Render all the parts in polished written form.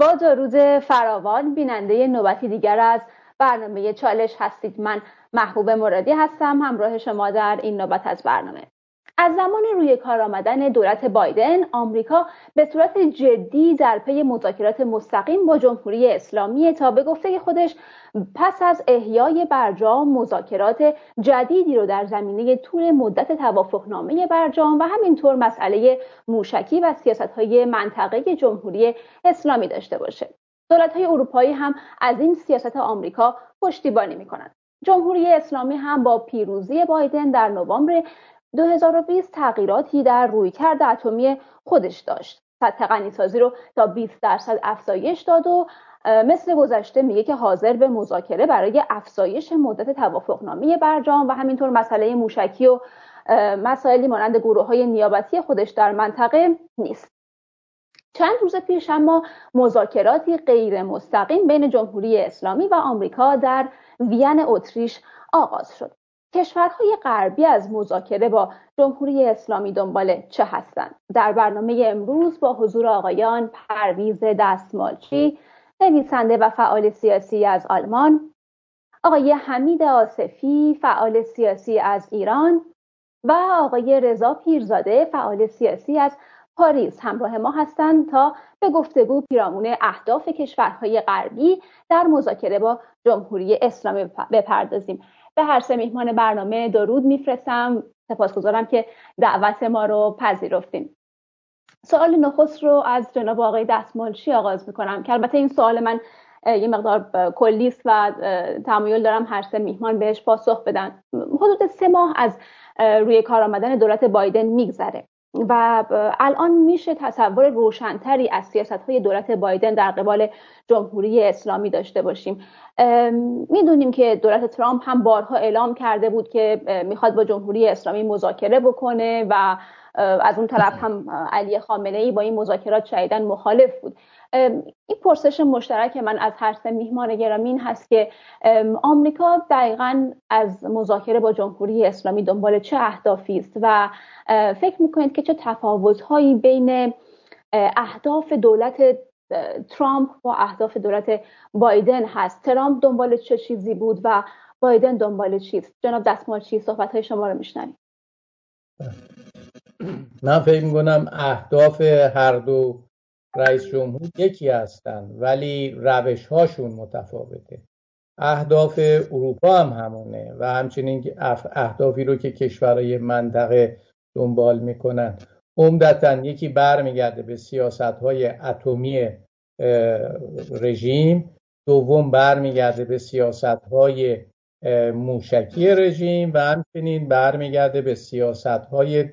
با درود فراوان بیننده نوبتی دیگر از برنامه چالش هستید. من محبوب مرادی هستم، همراه شما در این نوبت از برنامه. از زمان روی کار آمدن دولت بایدن، آمریکا به صورت جدی در پی مذاکرات مستقیم با جمهوری اسلامی تا به گفته خودش پس از احیای برجام مذاکرات جدیدی رو در زمینه طول مدت توافقنامه برجام و همینطور مسئله موشکی و سیاست‌های منطقه جمهوری اسلامی داشته باشه. دولت‌های اروپایی هم از این سیاست آمریکا پشتیبانی می‌کنند. جمهوری اسلامی هم با پیروزی بایدن در نوامبر 2020 تغییراتی در رویکرد اتمی خودش داشت. سطح غنیسازی رو تا 20% افزایش داد و مثل گذشته میگه که حاضر به مذاکره برای افزایش مدت توافقنامه برجام و همینطور مسئله موشکی و مسائلی مانند گروه‌های نیابتی خودش در منطقه نیست. چند روز پیش اما مذاکراتی غیر مستقیم بین جمهوری اسلامی و آمریکا در وین اتریش آغاز شد. کشورهای غربی از مذاکره با جمهوری اسلامی دنبال چه هستند؟ در برنامه امروز با حضور آقایان پرویز دستمالچی، نویسنده و فعال سیاسی از آلمان، آقای حمید آصفی، فعال سیاسی از ایران و آقای رضا پیرزاده، فعال سیاسی از پاریس همراه ما هستند تا به گفتگو پیرامون اهداف کشورهای غربی در مذاکره با جمهوری اسلامی بپردازیم. به هر سه میهمان برنامه درود میفرستم. سپاسگزارم که دعوت ما رو پذیرفتین. سوال نخست رو از جناب آقای دستمالچی آغاز میکنم که البته این سوال من یه مقدار کلی است و تمایل دارم هر سه میهمان بهش پاسخ بدن. حدود 3 ماه از روی کار آمدن دولت بایدن میگذره و الان میشه تصور روشنتری از سیاست‌های دولت بایدن در قبال جمهوری اسلامی داشته باشیم. میدونیم که دولت ترامپ هم بارها اعلام کرده بود که میخواد با جمهوری اسلامی مذاکره بکنه و از اون طرف هم علی خامنه‌ای با این مذاکرات شدیداً مخالف بود. این پرسش مشترک من از هر سه میهمان گرامی این هست که آمریکا دقیقاً از مذاکره با جمهوری اسلامی دنبال چه اهدافی است و فکر میکنید که چه تفاوت‌هایی بین اهداف دولت ترامپ با اهداف دولت بایدن هست؟ ترامپ دنبال چه چیزی بود و بایدن دنبال چیست؟ جناب دستمالچی صحبت‌های شما رو میشنویم. من فکر میکنم اهداف هر دو رئیس جمهور یکی هستند ولی روش هاشون متفاوته. اهداف اروپا هم همونه و همچنین اهدافی رو که کشورهای منطقه دنبال میکنن عمدتاً یکی برمیگرده به سیاست‌های اتمی رژیم، دوم برمیگرده به سیاست‌های موشکی رژیم و همچنین برمیگرده به سیاست‌های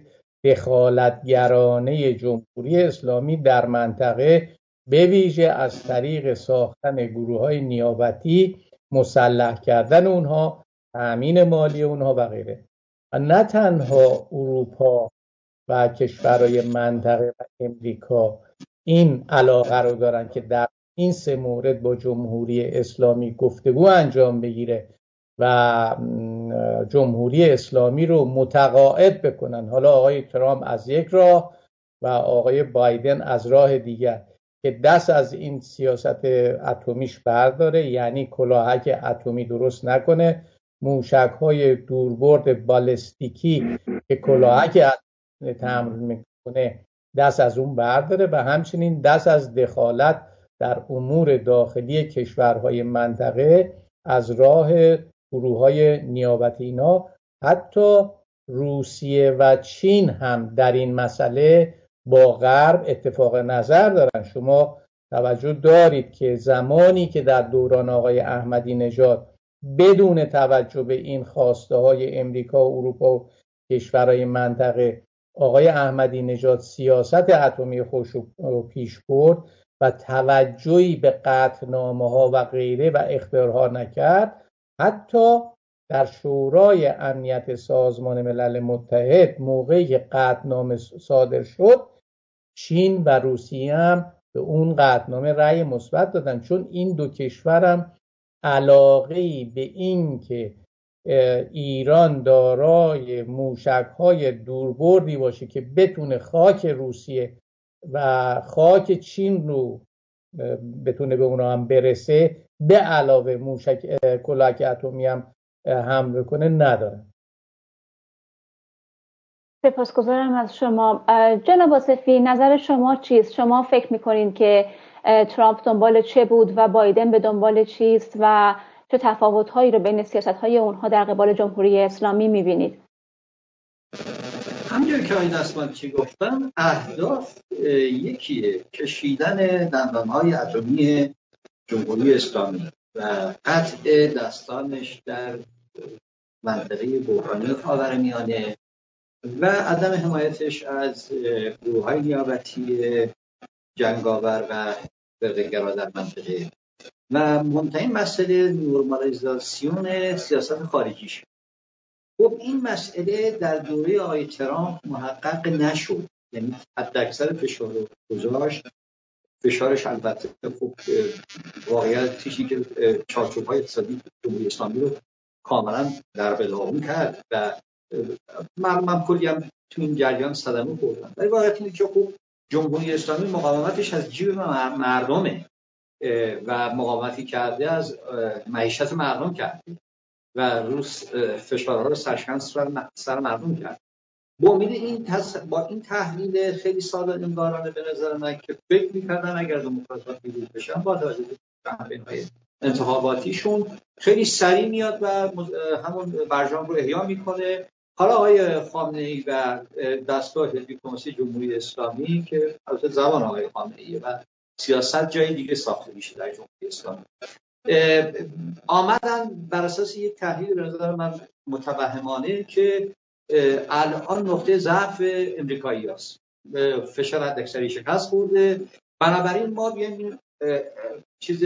دخالتگرانه جمهوری اسلامی در منطقه به ویژه از طریق ساختن گروه‌های نیابتی، مسلح کردن اونها، تأمین مالی اونها و غیره. و نه تنها اروپا و کشورهای منطقه و امریکا این علاقه رو دارن که در این 3 مورد با جمهوری اسلامی گفتگو انجام بگیره و جمهوری اسلامی رو متقاعد بکنن. حالا آقای ترامپ از یک راه و آقای بایدن از راه دیگر که دست از این سیاست اتمیش برداره، یعنی کلاهک اتمی درست نکنه، موشک‌های دوربرد بالستیکی که کلاهک اتمی تمرین میکنه دست از اون برداره و همچنین دست از دخالت در امور داخلی کشورهای منطقه از راه گروه‌های نیابتی اینا. حتی روسیه و چین هم در این مسئله با غرب اتفاق نظر دارن. شما توجه دارید که زمانی که در دوران آقای احمدی نژاد بدون توجه به این خواسته های امریکا و اروپا و کشورهای منطقه آقای احمدی نژاد سیاست اتمی خودش رو پیش برد و توجهی به قطعنامه ها و غیره و اخطارها نکرد، حتی در شورای امنیت سازمان ملل متحد موقعی که قطعنامه صادر شد چین و روسیه هم به اون قطعنامه رأی مثبت دادن، چون این دو کشور هم علاقه‌ای به این که ایران دارای موشک‌های دوربردی باشه که بتونه خاک روسیه و خاک چین رو بتونه به اونا هم برسه به علاوه موشک کلاهک اتمی هم حمل کنه نداره. سپاسگزارم از شما. جناب آصفی، نظر شما چیست؟ شما فکر میکنین که ترامپ دنبال چه بود و بایدن به دنبال چیست و چه تفاوت‌هایی رو بین سیاست‌های اونها در قبال جمهوری اسلامی می‌بینید؟ همونجور که آقای دستمالی گفتم، اهداف یکیه: کشیدن دندانهای اتمی جمهوری اسلامی و قطع دستانش در منطقه بحرانی خاورمیانه و عدم حمایتش از گروه‌های نیابتی جنگاور و فرقه‌گرا در منطقه و مهمترین مسئله نورمالیزاسیون سیاست خارجیش. خب این مسئله در دوره آقای ترامپ محقق نشد، یعنی حداکثر فشار رو گذاشت. فشارش البته خب واقعیتش که چارچوب‌های اقتصادی جمهوری اسلامی رو کاملا در بداغون کرد و من کلی هم تو این جریان صدمه خوردم. ولی واقعیت اینه که خب جمهوری اسلامی مقاومتش از جیب مردمه و مقاومتی کرده از معیشت مردم کرده و روز فشارها رو سرشکن سر مردم کرد. با این تحلیل خیلی ساده انگارانه به نظر من که فکر می‌کردن اگر دموکرات‌ها پیروز بشن با توجه به کمپین‌های انتخاباتیشون خیلی سریع میاد و همون برجام رو احیا میکنه. حالا آقای خامنه‌ای و دستگاه دیپلماسی جمهوری اسلامی که البته زبان آقای خامنه‌ای و سیاست جای دیگه ساخته میشه در جمهوری اسلامی، آمدن بر اساس یک تحلیل به نظر من متوهمانه که الان نقطه ضعف امریکایی هست، فشار حداکثری شکست خورده، بنابراین ما بیایم چیز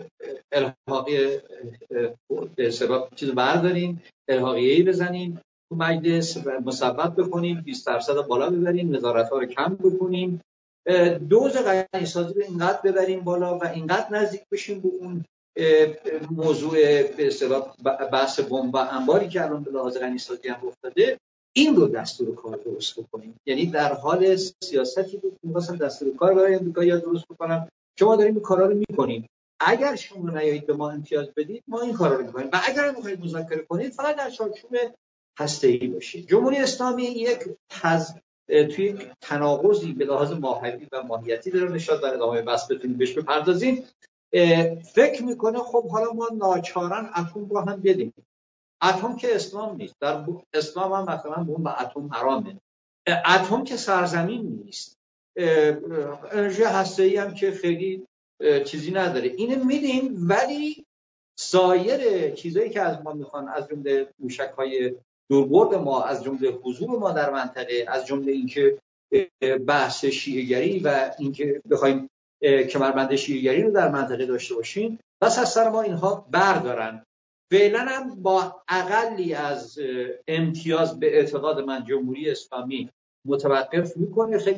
الحاقی به سبب چیز برداریم، الحاقیه‌ای بزنیم تو مجلس و مثبت بکنیم، 20% بالا ببریم، نظارت‌ها رو کم بکنیم، دوز غنی‌سازی رو اینقدر ببریم بالا و اینقدر نزدیک بشیم به اون موضوع به اصطلاح بحث بمب و انباری که الان به لحاظ غنی‌سازی هم افتاده، این رو دستور کار درست بکنیم. یعنی در حال سیاستی بود که مثلا دستور کار برای امریکایی‌ها درست بکنن، شما داریم این کارا رو می‌کنید، اگر شما نیایید به ما امتیاز بدید ما این کارا رو می‌کنیم و اگر می‌خواید مذاکره کنید فقط در چارچوب هسته‌ای باشه. جمهوری اسلامی توی تناقضی به لحاظ ماهیتی و ماهیتی داره نشاد در ادامه بحث بتونیم بهش بپردازیم. فکر میکنه خب حالا ما ناچارن اتم رو هم بدیم. اتم که اسلام نیست، در اسلام هم مثلا بمب اتم حرامه. اتم که سرزمین نیست، انرژی هسته‌ای هم که خیلی چیزی نداره. اینو میدیم، ولی سایر چیزایی که از ما میخوان، از جمله موشک‌های دوربرد ما، از جمله حضور ما در منطقه، از جمله اینکه بحث شیعه‌گری و اینکه بخوایم کمربند شیعه‌گری رو در منطقه داشته باشیم، بس از سر ما اینها بردارن. فعلا هم با اقلی از امتیاز به اعتقاد من جمهوری اسلامی متوقف میکنه خیلی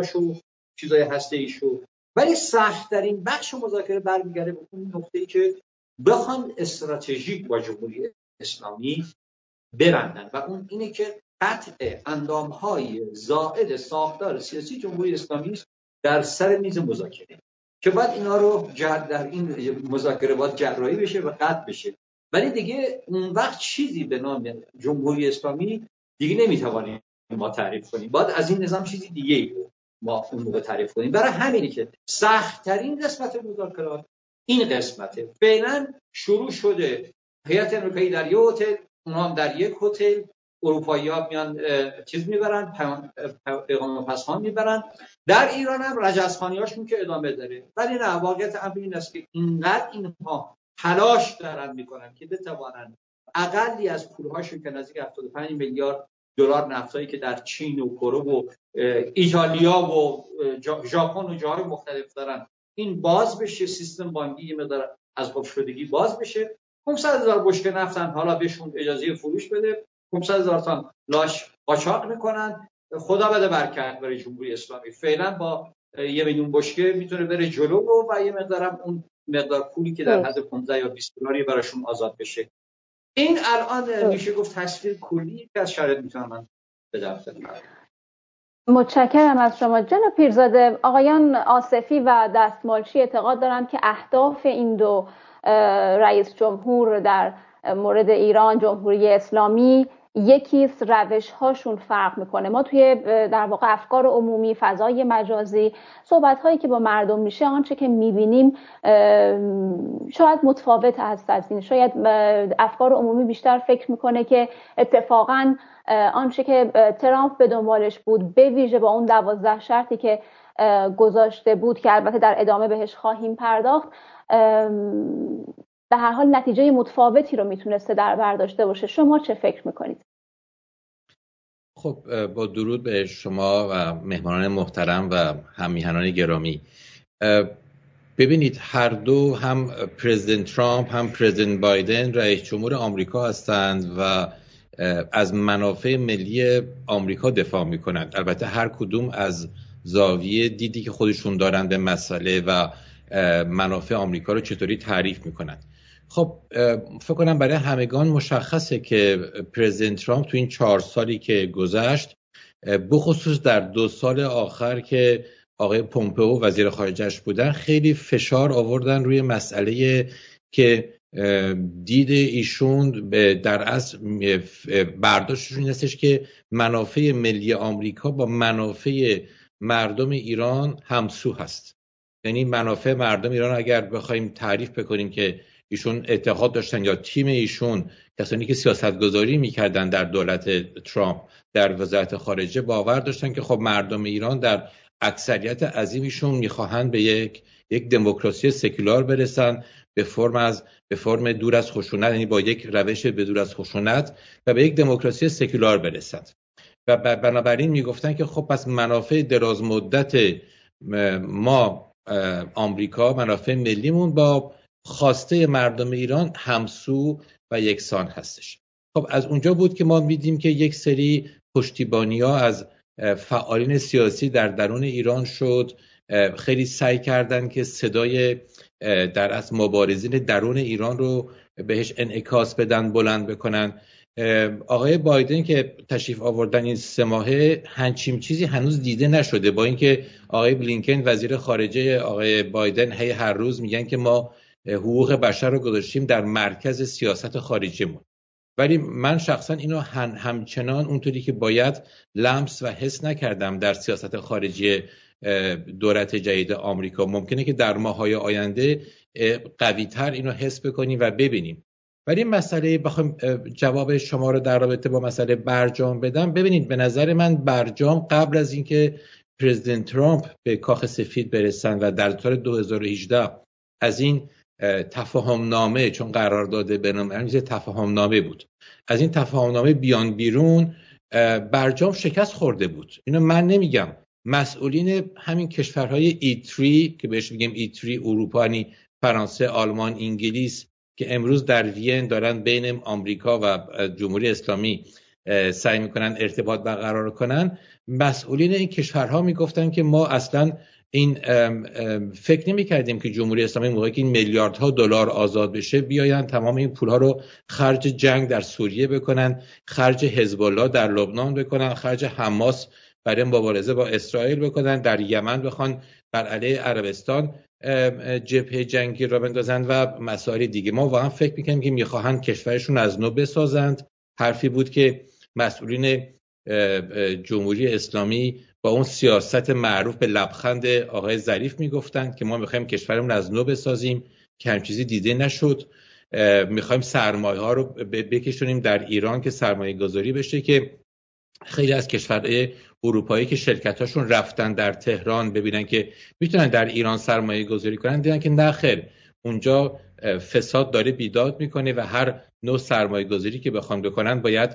چیزای هسته‌ایشو، ولی سخت‌ترین بخش مذاکره برمیگرده به اون نقطه‌ای که بخوان استراتژیک با جمهوری اسلامی برندن و اون اینه که قطع اندامهای زائد ساختار سیاسی جمهوری اسلامی در سر میز مذاکره که بعد اینا رو در این مذاکره باید جراحی بشه و قطع بشه. ولی دیگه اون وقت چیزی به نام جمهوری اسلامی دیگه نمیتوانیم ما تعریف کنیم، باید از این نظام چیزی دیگه ما اون موقع تعریف کنیم. برای همینی که سخت‌ترین قسمت مذاکرات این قسمته. فعلا شروع شده، هیئت امریکایی در یک هتل، اونها هم در یک هتل، اروپایی‌ها میان چیز میبرن، پیغام پسخان میبرن. در ایران هم رجزخانی‌هاشون که ادامه داره. ولی نه، واقعیت امر این است که اینقدر اینها تلاش دارن میکنن که بتوانن اقلی از پولهاشون که نزدیک 75 میلیارد دلار نفتایی که در چین و کره و ایتالیا و ژاپن و جاهای مختلف دارن این باز بشه، سیستم بانکی یه مقدار از قفل شدگی باز بشه. 500,000 بشکه نفتن، حالا بهشون اجازه فروش بده، 500,000 تن لاش قاچاق میکنن. خدا بده برکت برای جمهوری اسلامی. فعلا با 1 میلیون بشکه میتونه بره جلو و یه مقدارم اون مقدار پولی که در حد 15 یا 20 دلاری براشون آزاد بشه. این الان میشه گفت تصویر کلی که از شرایط میتونم من بدم. متشکرم از شما جناب پیرزاده. آقایان آصفی و دستمالچی اعتقاد دارند که اهداف این دو رئیس جمهور در مورد ایران، جمهوری اسلامی، یکیست، روش هاشون فرق میکنه. ما توی در واقع افکار عمومی، فضای مجازی، صحبت هایی که با مردم میشه، آنچه که میبینیم شاید متفاوت هست از این. شاید افکار عمومی بیشتر فکر میکنه که اتفاقاً آنچه که ترامپ به دنبالش بود، به ویژه با اون 12 شرطی که گذاشته بود که البته در ادامه بهش خواهیم پرداخت، به هر حال نتیجه متفاوتی رو میتونسته در بر داشته باشه. شما چه فکر میکنید؟ خب با درود به شما و مهمانان محترم و هم میهنان گرامی. ببینید هر دو، هم پرزیدنت ترامپ هم پرزیدنت بایدن، رئیس جمهور آمریکا هستند و از منافع ملی آمریکا دفاع میکنند. البته هر کدوم از زاویه دیدی که خودشون دارن به مسئله و منافع آمریکا رو چطوری تعریف میکنند. خب فکر کنم برای همگان مشخصه که پرزیدنت ترامپ تو این 4 سالی که گذشت، بخصوص در 2 سال آخر که آقای پومپئو وزیر خارجه‌اش بودن، خیلی فشار آوردن روی مسئله که دید ایشون در اصل برداشتشون این هستش که منافع ملی آمریکا با منافع مردم ایران همسو هست. یعنی منافع مردم ایران اگر بخوایم تعریف بکنیم که ایشون اعتقاد داشتن، یا تیم ایشون، کسانی که سیاستگذاری میکردن در دولت ترامپ در وزارت خارجه، باور داشتن که خب مردم ایران در اکثریت عظیمشون میخواهند به یک دموکراسی سکولار برسن، به فرم دور از خشونت، یعنی با یک روش به دور از خشونت و به یک دموکراسی سکولار برسند. و بنابراین میگفتن که خب پس منافع دراز مدت ما آمریکا، منافع ملیمون با خواسته مردم ایران همسو و یکسان هستش. خب از اونجا بود که ما میدیم که یک سری پشتیبانی‌ها از فعالین سیاسی در درون ایران شد، خیلی سعی کردن که صدای در اصل مبارزین درون ایران رو بهش انعکاس بدن، بلند بکنن. آقای بایدن که تشریف آوردن این 3 ماهه، همچین چیزی هنوز دیده نشده، با اینکه آقای بلینکن وزیر خارجه آقای بایدن هر روز میگن که ما حقوق بشر رو گذاشتیم در مرکز سیاست خارجیمون، ولی من شخصا اینو همچنان اونطوری که باید لمس و حس نکردم در سیاست خارجی دولت جدید آمریکا. ممکنه که در ماه‌های آینده قوی‌تر اینو حس بکنیم و ببینیم. ولی مسئله بخوام جواب شما رو در رابطه با مسئله برجام بدم، ببینید به نظر من برجام قبل از اینکه پرزیدنت ترامپ به کاخ سفید برسن و در سال 2018 از این تفاهم نامه، چون قرارداد بین‌المللی تفاهم نامه بود، از این تفاهم نامه بیان بیرون، برجام شکست خورده بود. اینو من نمیگم، مسئولین همین کشورهای E3 که بهش میگیم E3 اروپا، یعنی فرانسه، آلمان، انگلیس، که امروز در وین دارن بین آمریکا و جمهوری اسلامی سعی میکنن ارتباط برقرار کنن، مسئولین این کشورها میگفتن که ما اصلا این فکر نمی کردیم که جمهوری اسلامی موقعی که این میلیاردها دلار آزاد بشه بیاین تمام این پولها رو خرج جنگ در سوریه بکنن، خرج حزب الله در لبنان بکنن، خرج حماس برای مبارزه با اسرائیل بکنن، در یمن بخوان بر علیه عربستان جبهه جنگی را بندازن و مسائل دیگه. ما واقعا فکر میکنیم که میخواهند کشورشون از نو بسازند. حرفی بود که مسئولین جمهوری اسلامی با اون سیاست معروف به لبخند آقای ظریف میگفتن که ما میخوایم کشورمون از نو بسازیم، که همین چیزی دیده نشد. میخوایم سرمایه ها رو بکشونیم در ایران که سرمایه گذاری بشه، که خیلی از کشورهای اروپایی که شرکتاشون رفتن در تهران ببینن که میتونن در ایران سرمایه گذاری کنن، دیدن که نه خیر، اونجا فساد داره بیداد میکنه و هر نوع سرمایه گذاری که بخوان بکنن باید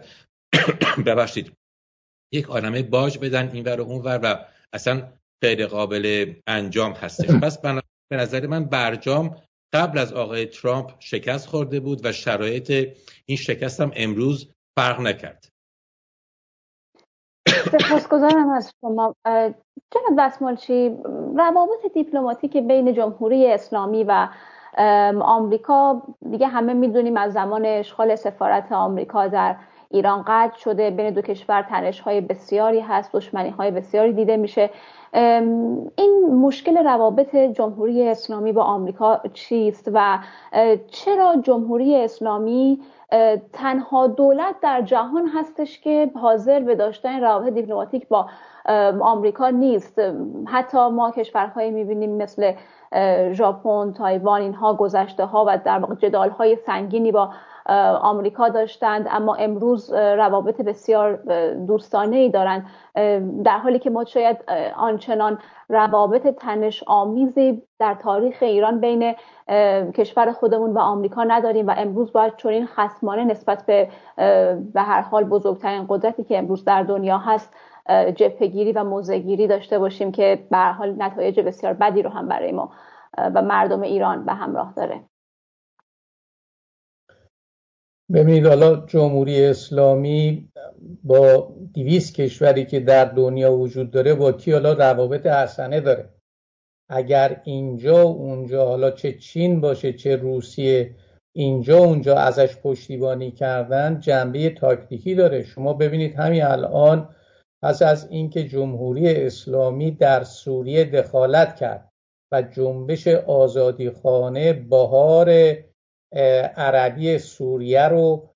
ببخشید یک عالمه باج بدن اینور و اونور و اصلا غیر قابل انجام هستش. پس به نظر من برجام قبل از آقای ترامپ شکست خورده بود و شرایط این شکست هم امروز فرق نکرد. سپاسگزارم از شما جناب دستمالچی. روابط دیپلماتیک بین جمهوری اسلامی و آمریکا دیگه همه میدونیم از زمان اشغال سفارت آمریکا در ایران قطع شده. بین دو کشور تنش‌های بسیاری هست، دشمنی‌های بسیاری دیده میشه. این مشکل روابط جمهوری اسلامی با آمریکا چیست و چرا جمهوری اسلامی تنها دولت در جهان هستش که حاضر به داشتن روابط دیپلماتیک با آمریکا نیست؟ حتی ما کشورهایی میبینیم مثل ژاپن، تایوان، اینها گذشته ها و در واقع جدال های سنگینی با آمریکا داشتند، اما امروز روابط بسیار دوستانه ای دارند، در حالی که ما شاید آنچنان روابط تنش آمیزی در تاریخ ایران بین کشور خودمون و آمریکا نداریم و امروز باید چنین خصمانه نسبت به هر حال بزرگترین قدرتی که امروز در دنیا هست جبهه‌گیری و موضع‌گیری داشته باشیم که به هر حال نتایج بسیار بدی رو هم برای ما و مردم ایران به همراه داره. ببینید، حالا جمهوری اسلامی با 200 کشوری که در دنیا وجود داره با کی حالا روابط حسنه داره؟ اگر اینجا اونجا، حالا چه چین باشه چه روسیه، اینجا اونجا ازش پشتیبانی کردن، جنبه تاکتیکی داره. شما ببینید همین الان پس از اینکه جمهوری اسلامی در سوریه دخالت کرد و جنبش آزادیخوانه بهار عربی سوریه رو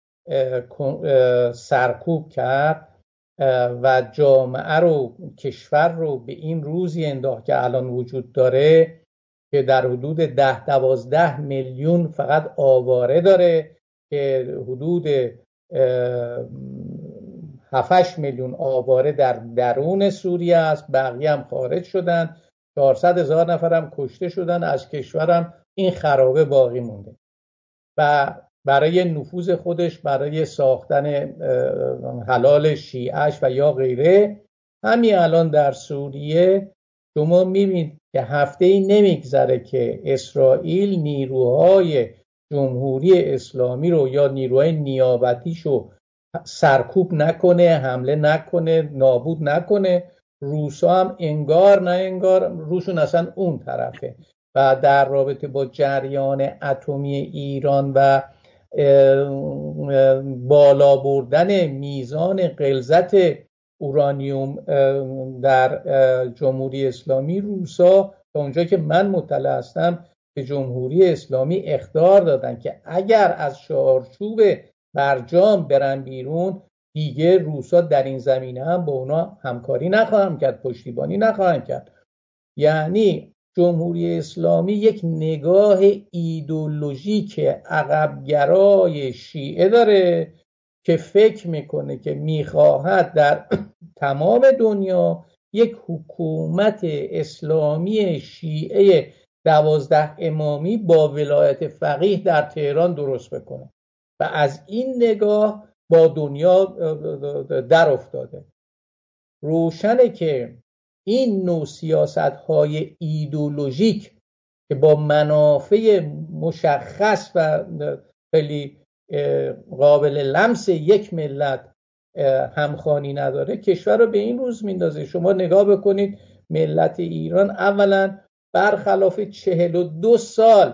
سرکوب کرد و جامعه رو، کشور رو به این روزی انداخت که الان وجود داره که در حدود 10-12 میلیون فقط آواره داره که حدود 7-8 میلیون آواره در درون سوریه است، بقیه هم خارج شدن، 400,000 نفر هم کشته شدن، از کشورم این خرابه باقی مونده و برای نفوذ خودش، برای ساختن حلال شیعش و یا غیره، همین الان در سوریه شما میبینید که هفته‌ای نمیگذره که اسرائیل نیروهای جمهوری اسلامی رو یا نیروهای نیابتیشو سرکوب نکنه، حمله نکنه، نابود نکنه. روسا هم انگار نه انگار روشون اصلا اون طرفه و در رابطه با جریان اتمی ایران و بالا بردن میزان غلظت اورانیوم در جمهوری اسلامی، روسا تا اونجا که من مطلع هستم به جمهوری اسلامی اخطار دادن که اگر از چارچوب برجام برن بیرون، دیگه روسا در این زمینه هم با اونا همکاری نخواهند کرد، پشتیبانی نخواهند کرد. یعنی جمهوری اسلامی یک نگاه ایدئولوژیک عقبگرای شیعه داره که فکر میکنه که میخواهد در تمام دنیا یک حکومت اسلامی شیعه 12 امامی با ولایت فقیه در تهران درست بکنه و از این نگاه با دنیا در افتاده. روشنه که این نوع سیاست‌های ایدئولوژیک که با منافع مشخص و خیلی قابل لمس یک ملت همخوانی نداره، کشور رو به این روز میندازه. شما نگاه بکنید ملت ایران اولا برخلاف 42 سال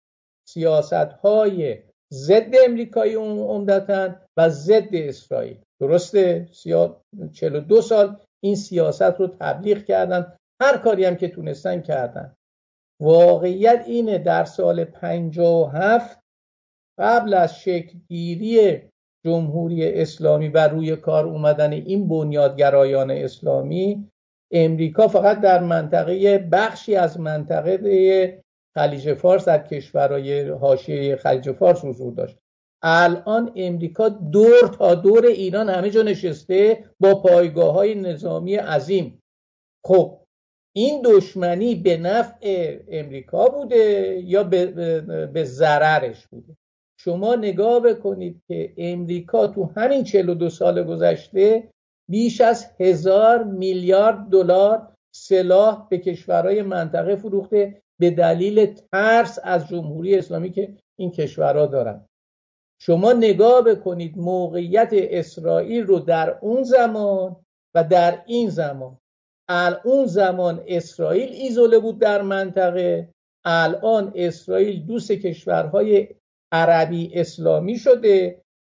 سیاست‌های ضد امریکایی عمدتاً و ضد اسرائیل، درسته 42 سال این سیاست رو تبلیغ کردن، هر کاری هم که تونستن کردن. واقعیت اینه در سال 57 قبل از شکل‌گیری جمهوری اسلامی و روی کار اومدن این بنیادگرایان اسلامی، امریکا فقط در منطقه بخشی از منطقه خلیج فارس، در کشورهای حاشیه خلیج فارس حضور داشت. الان امریکا دور تا دور ایران همه جا نشسته با پایگاه‌های نظامی عظیم. خب این دشمنی به نفع امریکا بوده یا به ضررش بوده؟ شما نگاه بکنید که امریکا تو همین 42 سال گذشته بیش از 1000 میلیارد دلار سلاح به کشورهای منطقه فروخته به دلیل ترس از جمهوری اسلامی که این کشورها دارن. شما نگاه بکنید موقعیت اسرائیل رو در اون زمان و در این زمان. اون زمان اسرائیل ایزوله بود در منطقه، الان اسرائیل دوست کشورهای عربی اسلامی شده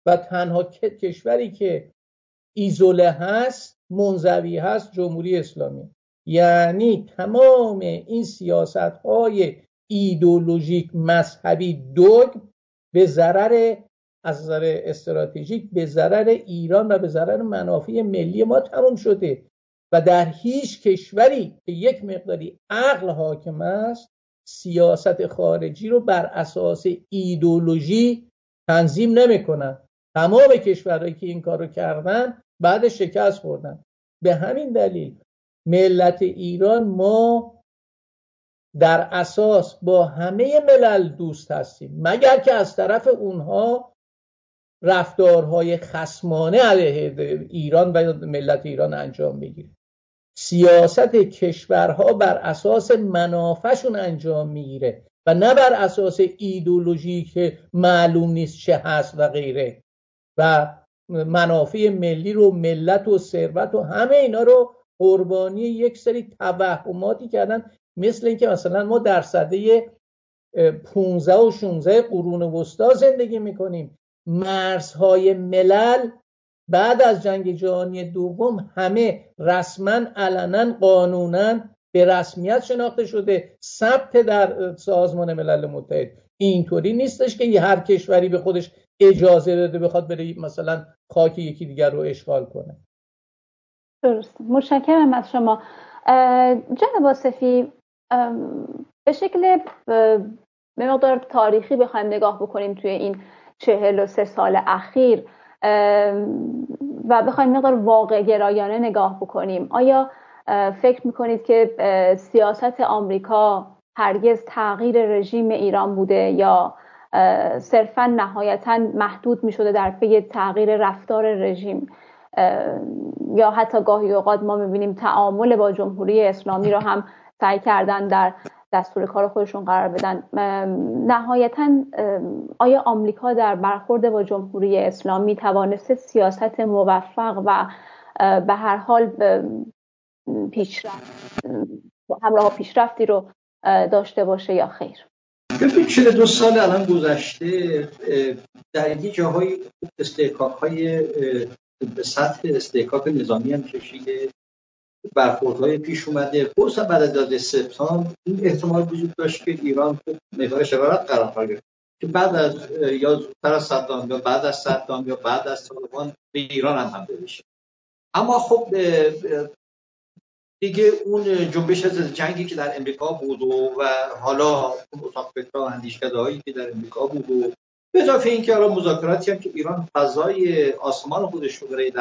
و تنها کشوری که ایزوله هست، منزوی هست، جمهوری اسلامی. یعنی تمام این سیاست‌های ایدئولوژیک مذهبی دوگ به ضرر، از نظر استراتژیک به ضرر ایران و به ضرر منافع ملی ما تموم شده و در هیچ کشوری که یک مقداری عقل حاکم است سیاست خارجی رو بر اساس ایدئولوژی تنظیم نمی‌کنن. تمام کشورهایی که این کارو کردن بعد شکست خوردن. به همین دلیل ملت ایران ما در اساس با همه ملل دوست هستیم، مگر که از طرف اونها رفتارهای خصمانه علیه ایران و ملت ایران انجام بگیره. سیاست کشورها بر اساس منافعشون انجام میگیره و نه بر اساس ایدئولوژی که معلوم نیست چه هست و غیره، و منافع ملی رو، ملت و ثروت و همه اینا رو قربانی یک سری توهماتی کردن، مثل اینکه مثلا ما در سده 15 و 16 قرون وسطا زندگی میکنیم. مرزهای ملل بعد از جنگ جهانی دوم همه رسما، علنا، قانونا به رسمیت شناخته شده، ثبت در سازمان ملل متحد. اینطوری نیستش که هر کشوری به خودش اجازه داده بخواد بره مثلا خاک یکی دیگر رو اشغال کنه. درست. متشکرم از شما جناب آصفی. به شکل به مقدار تاریخی بخوایم نگاه بکنیم توی این 43 سال اخیر و بخوایم مقدار واقع گرایانه نگاه بکنیم، آیا فکر میکنید که سیاست آمریکا هرگز تغییر رژیم ایران بوده یا صرفاً نهایتاً محدود میشده در پی تغییر رفتار رژیم، یا حتی گاهی اوقات ما میبینیم تعامل با جمهوری اسلامی رو هم سعی کردن در دستور کار خودشون قرار بدن؟ نهایتاً آیا آمریکا در برخورد با جمهوری اسلامی توانسته سیاست موفق و به هر حال همراه پیشرفتی رو داشته باشه یا خیر؟ ببینید 42 سال الان گذشته، در یه جاهای استحقاق‌های به سطح استحقاق نظامی هم کشیده، برخوردهای پیش اومده. خصوصا بعد از 11 سپتامبر این احتمال وجود داشت که ایران محور شرارت قرار بگیره که بعد از یا زودتر از صدام یا بعد از صدام یا بعد از طالبان به ایران هم حمله بشه. اما خب دیگه اون جنبش از جنگی که در امریکا بود و حالا اون اتاق فکرها و اندیشکده‌هایی که در امریکا بود و به اضافه اینکه حالا مذاکراتی هم که ایران فضای آسمان خودش رو برای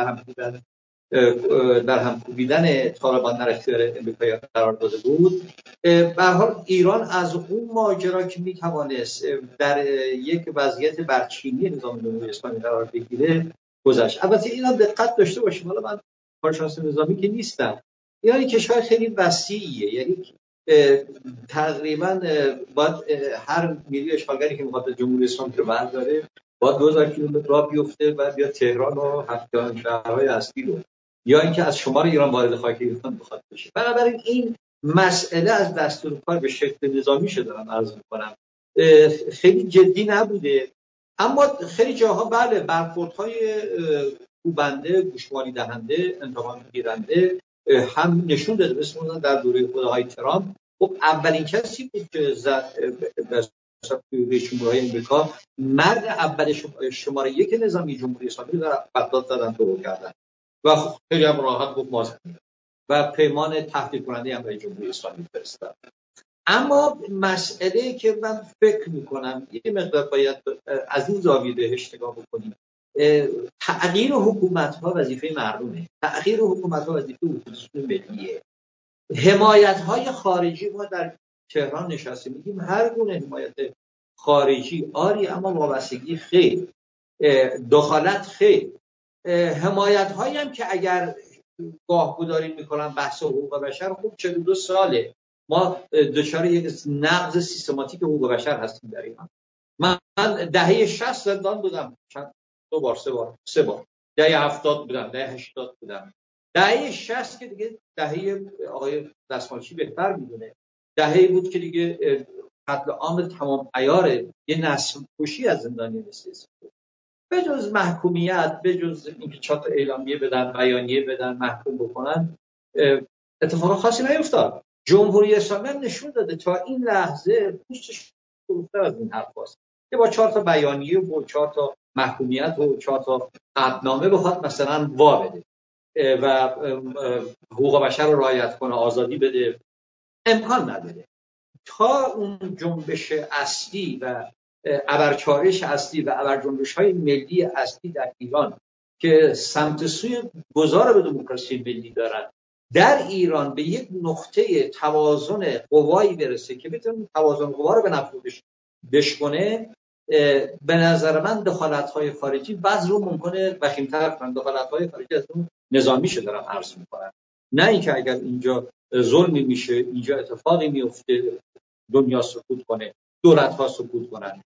در هم کوبیدن طالبان در اختیار امریکا قرار داده بود، به هر حال ایران از اون ماجرا که میتوانست در یک وضعیت برچینی نظام جمهوری اسلامی قرار بگیره گذشت. البته اینا دقت داشته باشیم، حالا من کارشناس نظامی که نیستم، ایران کشور خیلی وسیعیه، یعنی تقریبا باید هر نیروی اشغالگری که میخواد جمهوری اسلامی رو برداره باید 2000 کیلومتر راه بیفته و بیا تهران و 7 شهرهای اصلی رو، یا اینکه از شمال ایران وارد خاک ایران بخواد بشه. بنابراین این مسئله از دستور کار به شکل نظامی شده دارم عرض می‌کنم، خیلی جدی نبوده. اما خیلی جاها بله برخوردهای کوبنده، گوشمالی دهنده، انتقام گیرنده هم نشون داده. مثلا در دوره خودهای ترامپ خب اولین کسی بود که رئیس جمهورهای امریکا مرد اول شماره 1 نظامی جمهوری اسلامی رو در بغداد زدن تو کردن و خیلی هم راحت بود ماست و پیمان تهدید کننده هم برای جمهوری اسلامی فرستاد. اما مسئله که من فکر میکنم یه مقدار باید از این زاویه بهش نگاه بکنیم، تغییر حکومت‌ها وظیفه مردمه، تغییر حکومت‌ها وظیفه اپوزیسیون ملیه. حمایت‌های خارجی ما در تهران نشسته میگیم هر گونه حمایت خارجی آری، اما وابستگی خیر، دخالت خیر. حمایت‌هایی هم که اگر گاهگداری میکنن بحث حقوق بشر، خوب 42 ساله ما دچار یک نقض سیستماتیک حقوق بشر هستیم در ایران. من دهه 60 زندان بودم، دو بار سه بار، دهه 70 بودم، دهه 80 بودم. دهه 60 که دیگه دهه آقای دستمالچی بهتر میدونه، دهه‌ای بود که دیگه قتل عام تمام عیار یه نسل کشی از زندانی مثل به جز محکومیت، به جز اینکه 4 تا اعلامیه بدن، بیانیه بدن، محکوم بکنن، اتفاق خاصی نیفتاد. جمهوری اسلامی نشون داده تا این لحظه پوستش فروخته از این حرفاست که با 4 تا بیانیه و 4 تا محکومیت و 4 تا عهدنامه بخواد مثلا وا بده و حقوق بشر رو رعایت کنه، آزادی بده، امکان نداره. تا اون جنبش اصلی و ابرچالش اصلی و ابرجنبش‌های ملی اصلی در ایران که سمت سوی گذار به دموکراسی ملی دارن در ایران به یک نقطه توازن قوایی برسه که بتونه توازن قوا رو به نفع بشکنه، به نظر من دخالت‌های خارجی بعض رو ممکنه وخیم‌تر کنن. دخالت‌های خارجی از اون نظامی شده دارم عرض می‌کنم، نه اینکه اگر اینجا ظلمی میشه، اینجا اتفاقی میفته، دنیا سقوط کنه، دولت‌ها سقوط کنن.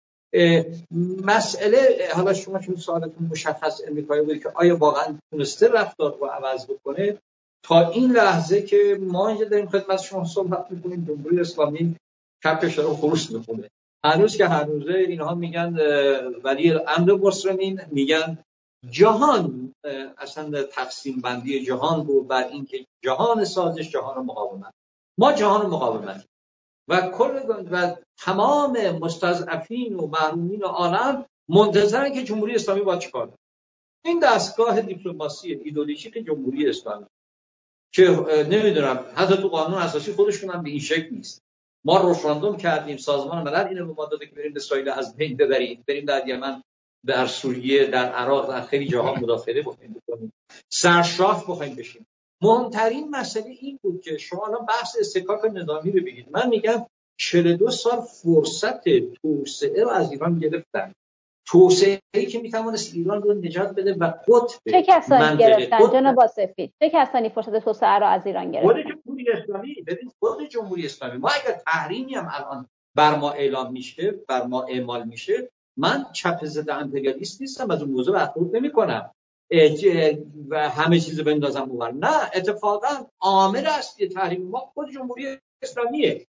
مسئله حالا شما چون سوالتون مشخص امریکایی بود که آیا واقعا تونسته رفتار رو عوض بکنه، تا این لحظه که ما اینجا داریم خدمت شما صحبت می‌کنیم جمهوری اسلامی کپش رو خروس می‌کنه. هنوز که هنوزه اینها میگن ولی امر مسلمین میگن جهان اصلا تقسیم بندی جهان رو بر این که جهان سازش جهان مقاومت، ما جهان مقاومت و تمام مستضعفین و محرومین عالم منتظرن که جمهوری اسلامی باید چیکار کنه. این دستگاه دیپلماسی ایدئولوژیک جمهوری اسلامی که نمیدونم حتی تو قانون اساسی خودشون هم به این شکل نیست. ما رفراندوم کردیم، سازمان ملل اینو به ما داده که بریم اسرائیل از بین ببریم، بریم در یمن، در سوریه، در عراق، در خیلی جاها مداخله بکنیم، سرشاخ بخوایم بشیم. مهمترین مسئله این بود که شما الان بحث استحقاق نظامی رو بگید. من میگم 42 سال فرصت توسعه رو از ایران گرفتن، توسعه‌ای که میتوانست ایران رو نجات بده و قطب چه کسانی گرفتن جناب سفید؟ چه کسانی فرصت توسعه رو از ایران گرفتن؟ خود جمهوری اسلامی. ببین خود جمهوری اسلامی. ما اگر تحریمی هم الان بر ما اعلام میشه، بر ما اعمال میشه، من چپ ضد امپریالیست نیستم، از اون موضوع برخورد نمی‌کنم و همه چیز رو بندازم اونور. نه، اتفاقا عامل اصلی تحریم ما خود جمهوری اسلامیه.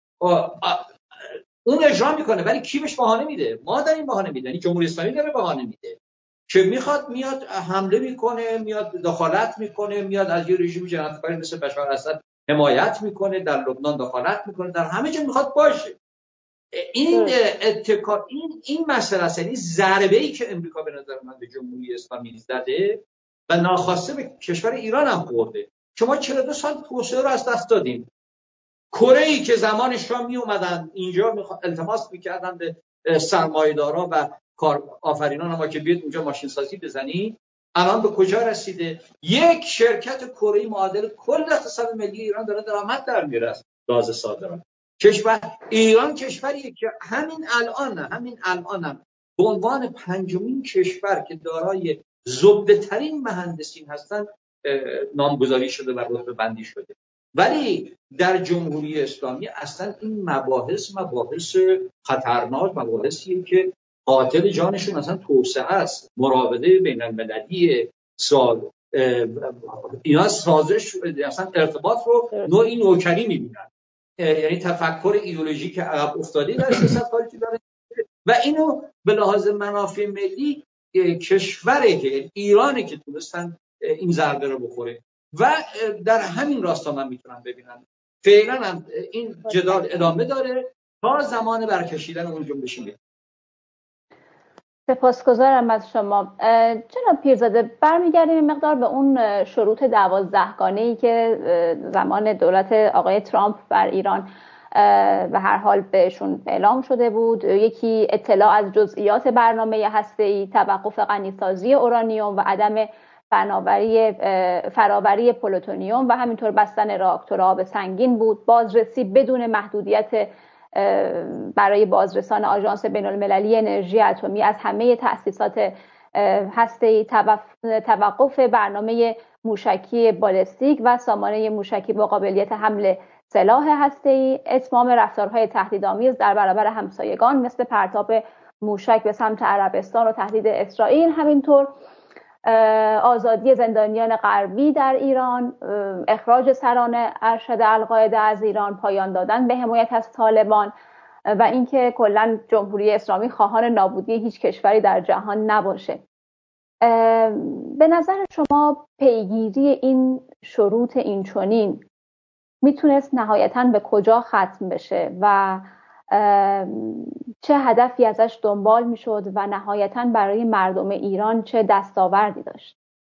اون اجرا میکنه ولی کی بهش بهانه میده؟ ما داریم بهانه میدن. جمهوری اسلامی داره بهانه میده که میاد حمله میکنه، میاد دخالت میکنه، میاد از یه رژیم جنایتکاری مثل بشار اسد حمایت میکنه، در لبنان دخالت میکنه، در همه جا میخواد باشه. این این مسئله است، یعنی ضربه‌ای که امریکا به نظر من به جمهوری اسلامی زده و ناخواسته به کشور ایران هم خورده. شما 42 سال توسعه رو از دست دادیم. کره‌ای که زمان شاه می اومدن اینجا التماس میکردن به سرمایه‌دارا و کار آفرینان ما که بیاد اونجا ماشین سازی بزنی، الان به کجا رسیده؟ یک شرکت کره‌ای معادل کل اقتصاد ملی ایران داره درآمد در میاره از گاز صادرات. کشور ایران کشوریه که همین الان به عنوان 5مین کشور که دارای زبده‌ترین مهندسین هستن نامگذاری شده و رتبه بندی شده. ولی در جمهوری اسلامی اصلا این مباحث خطرناک، مباحثیه که قاتل جانشون اصلا توسعه است، مراوده بین المللی، اینا سازش، اصلا ارتباط رو نوعی نوکری میبینن. یعنی تفکر ایدئولوژیک عقب افتاده در سیاست خارجی داره و اینو به لحاظ منافع ملی کشوره که ایرانه که تونستن این ضربه رو بخوره و در همین راستا من میتونم ببینم فعلا هم این جدال ادامه داره تا زمان برکشیدن اون جنبش ملی. سپاسگزارم از شما جناب پیرزاده. برمیگردیم مقدار به اون شروط 12 گانه‌ای که زمان دولت آقای ترامپ بر ایران و هر حال بهشون اعلام شده بود. یکی اطلاع از جزئیات برنامه هسته‌ای، توقف غنیسازی اورانیوم و عدم فراوری پلوتونیوم و همینطور بستن راکتور آب سنگین بود. بازرسی بدون محدودیت برای بازرسان آژانس بین‌المللی انرژی اتمی از همه تأسیسات هسته‌ای، توقف برنامه موشکی بالستیک و سامانه موشکی با قابلیت حمل سلاح هسته‌ای، اتمام رفتارهای تهدیدآمیز در برابر همسایگان مثل پرتاب موشک به سمت عربستان و تهدید اسرائیل، همینطور آزادی زندانیان غربی در ایران، اخراج سران ارشد القاعده از ایران، پایان دادن به حمایت از طالبان و اینکه کلا جمهوری اسلامی خواهان نابودی هیچ کشوری در جهان نباشه. به نظر شما پیگیری این شروط اینچنین میتونست نهایتاً به کجا ختم بشه و چه هدفی ازش دنبال میشد و نهایتاً برای مردم ایران چه دستاوردی داشت؟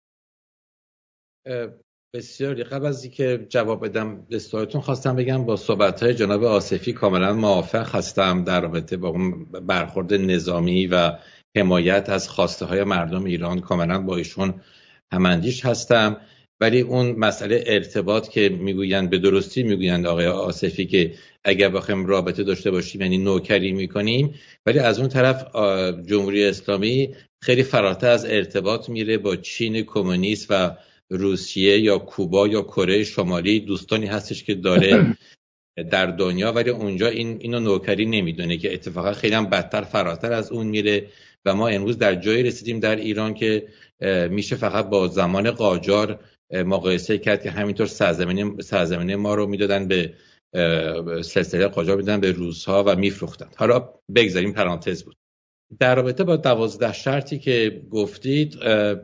بسیار. قبل از اینکه جواب بدم به سوالتون خواستم بگم با صحبت‌های جناب آصفی کاملا موافق هستم در رابطه با اون برخورد نظامی و حمایت از خواسته های مردم ایران. کاملا با ایشون هماندیش هستم. ولی اون مسئله ارتباط که میگویند، به درستی میگویند آقای آصفی که اگر بخوایم رابطه داشته باشیم یعنی نوکری میکنیم، ولی از اون طرف جمهوری اسلامی خیلی فراتر از ارتباط میره با چین کمونیست و روسیه یا کوبا یا کره شمالی. دوستانی هستش که داره در دنیا، ولی اونجا اینو نوکری نمیدونه که اتفاقا خیلی هم بدتر فراتر از اون میره. و ما امروز در جایی رسیدیم در ایران که میشه فقط با زمان قاجار مقایسه کرد که همینطور سرزمین ما رو میدادن به سلسله قاجار، میدادن به روس‌ها و میفروختند. حالا بگذاریم، پرانتز بود. در رابطه با 12 شرطی که گفتید،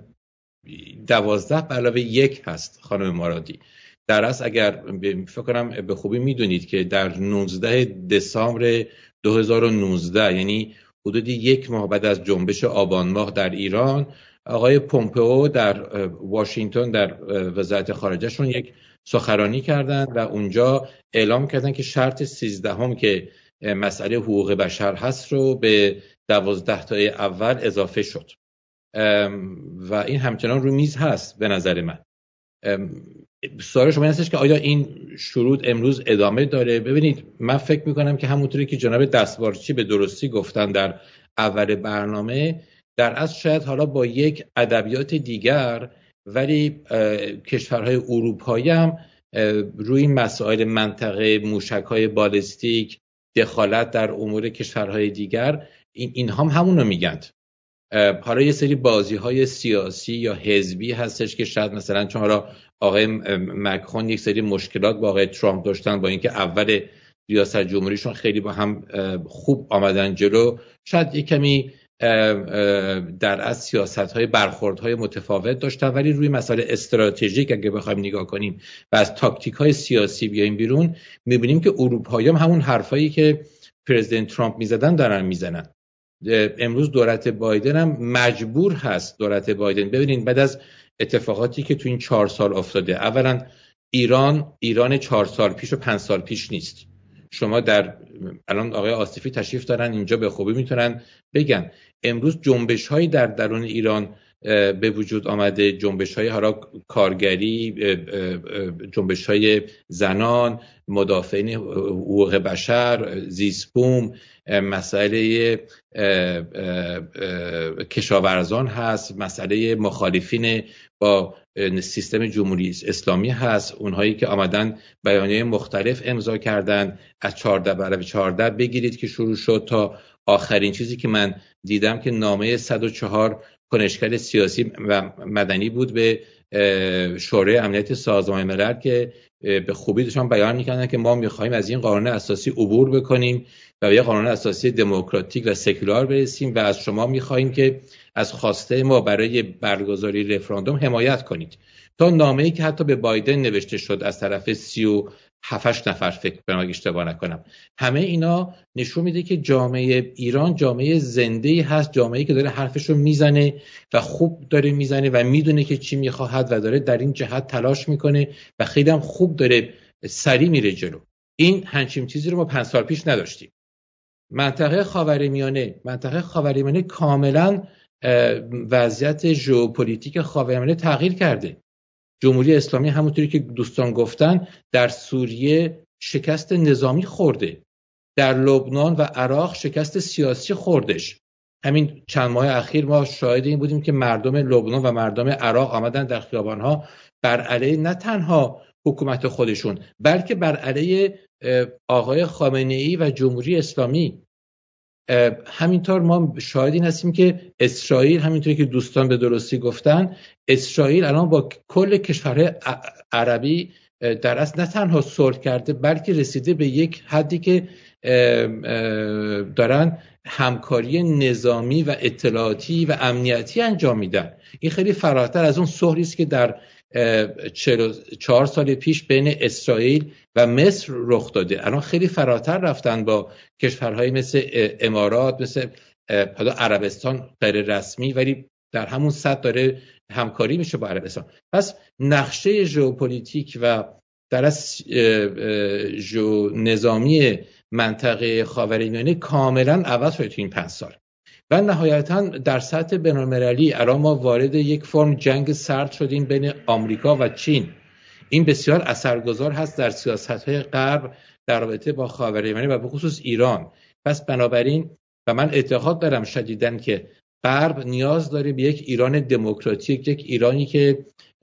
12 به علاوه 1 هست خانم مرادی. در اصل اگر فکر کنم به خوبی میدونید که در 19 دسامبر 2019 یعنی حدود 1 ماه بعد از جنبش آبان ماه در ایران، آقای پومپئو در واشنگتن در وزارت خارجهشون یک سخنرانی کردند و اونجا اعلام کردند که شرط 13 که مسئله حقوق بشر هست رو به 12 تای اول اضافه شد و این همچنان رو میز هست. به نظر من سوال شما این هستش که آیا این شروط امروز ادامه داره؟ ببینید، من فکر میکنم که همونطوری که جناب دستوارچی به درستی گفتن در اول برنامه، در اصل شاید حالا با یک ادبیات دیگر، ولی کشورهای اروپایی هم روی مسائل منطقه، موشک‌های بالستیک، دخالت در امور کشورهای دیگر، اینها هم همون رو میگن. حالا یه سری بازی‌های سیاسی یا حزبی هستش که شاید مثلا چون حالا آقای مکرون یک سری مشکلات با آقای ترامپ داشتن، با اینکه اول ریاست جمهوریشون خیلی با هم خوب آمدن جلو، شاید یک کمی در از سیاست‌های برخوردهای متفاوت داشتن، ولی روی مسائل استراتژیک اگه بخوایم نگاه کنیم و از تاکتیک‌های سیاسی بیایم بیرون، می‌بینیم که اروپایی‌ها هم همون حرفایی که پرزیدنت ترامپ می‌زدن دارن میزنن. امروز دولت بایدن هم مجبور هست، دولت بایدن ببینید بعد از اتفاقاتی که تو این 4 سال افتاده، اولا ایران 4 سال پیش و 5 سال پیش نیست. شما الان آقای آصفی تشریف دارن اینجا، به خوبی میتونن بگن امروز جنبش‌هایی در درون ایران به وجود آمده، جنبش‌های حالا کارگری، جنبش‌های زنان، مدافعین حقوق بشر، زیست‌بوم، مسئله کشاورزان هست، مسئله مخالفین با سیستم جمهوری اسلامی هست، اونهایی که آمدن بیانیه مختلف امضا کردن، از 14 بگیرید که شروع شد تا آخرین چیزی که من دیدم که نامه 104 کنشگر سیاسی و مدنی بود به شورای امنیت سازمان ملل که به خوبی داشتن بیان می‌کردن که ما می‌خوایم از این قانون اساسی عبور بکنیم و به یک قانون اساسی دموکراتیک و سکولار برسیم و از شما می‌خوایم که از خواسته ما برای برگزاری رفراندوم حمایت کنید. تا نامه‌ای که حتی به بایدن نوشته شد از طرف 37 نفر، فکر کنم اگه اشتباه نکنم، همه اینا نشون میده که جامعه ایران جامعه زنده‌ای هست، جامعه‌ای که داره حرفشو میزنه و خوب داره میزنه و میدونه که چی میخواهد و داره در این جهت تلاش میکنه و خیلی هم خوب داره سریع میره جلو. این همچین چیزی رو ما 5 سال پیش نداشتیم. منطقه خاورمیانه کاملا وضعیت ژئوپلیتیک خاورمیانه تغییر کرده. جمهوری اسلامی همونطوری که دوستان گفتن در سوریه شکست نظامی خورده، در لبنان و عراق شکست سیاسی خوردش. همین چند ماه اخیر ما شاهد این بودیم که مردم لبنان و مردم عراق آمدن در خیابانها بر علیه نه تنها حکومت خودشون بلکه بر علیه آقای خامنه‌ای و جمهوری اسلامی. همینطور ما شاهد این هستیم که اسرائیل، همینطوری که دوستان به درستی گفتن، اسرائیل الان با کل کشورهای عربی در اصل نه تنها صلح کرده بلکه رسیده به یک حدی که دارن همکاری نظامی و اطلاعاتی و امنیتی انجام میدن. این خیلی فراتر از اون صلحی است که در 44 سال پیش بین اسرائیل و مصر رخ داده. الان خیلی فراتر رفتن با کشورهای مثل امارات، مثل عربستان غیر رسمی، ولی در همون سطح داره همکاری میشه با عربستان. پس نقشه ژئوپلیتیک و در از نظامی منطقه خاورمیانه کاملا عوض شده تو این 5 سال. و نهایتا در سطح بین‌المللی الان ما وارد یک فرم جنگ سرد شدیم بین آمریکا و چین. این بسیار اثرگذار هست در سیاست‌های غرب در رابطه با خاورمیانه و به خصوص ایران. پس بنابراین و من اعتقاد دارم شدیداً که غرب نیاز داره به یک ایران دموکراتیک، یک ایرانی که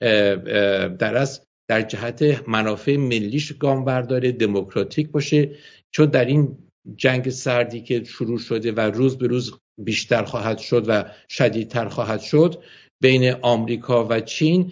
در جهت منافع ملیش گام برداره، دموکراتیک باشه، چون در این جنگ سردی که شروع شده و روز به روز بیشتر خواهد شد و شدیدتر خواهد شد بین آمریکا و چین،